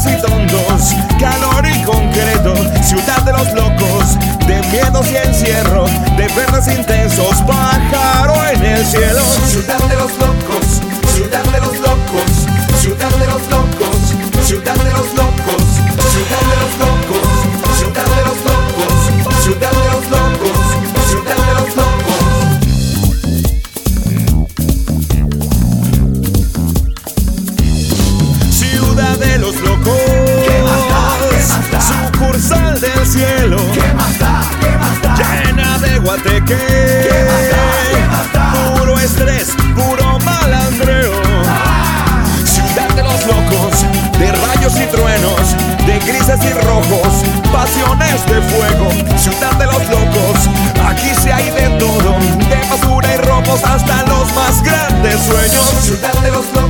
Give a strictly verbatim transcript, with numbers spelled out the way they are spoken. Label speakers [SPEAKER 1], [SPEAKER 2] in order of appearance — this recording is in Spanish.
[SPEAKER 1] locos y tontos, calor y concreto, ciudad de los locos, de miedos y encierro, de verdes intensos, pájaro en el cielo.
[SPEAKER 2] Ciudad de los locos, ciudad de los locos, ciudad de los locos, ciudad de los locos, ciudad de los locos, ciudad de los locos, ciudad de los locos, ciudad de los locos.
[SPEAKER 1] Ciudad de los locos,
[SPEAKER 2] ¿qué más da? ¿Qué más da?
[SPEAKER 1] Sucursal del cielo,
[SPEAKER 2] ¿Qué más da? ¿Qué más da?
[SPEAKER 1] llena de guateque,
[SPEAKER 2] ¿Qué más da? ¿Qué más da?
[SPEAKER 1] puro estrés, puro malandreo. Ciudad de los locos, de rayos y truenos, de grises y rojos, pasiones de fuego. Ciudad de los locos, aquí sí hay de todo, de basura y robos hasta los más grandes sueños.
[SPEAKER 2] Ciudad de los locos.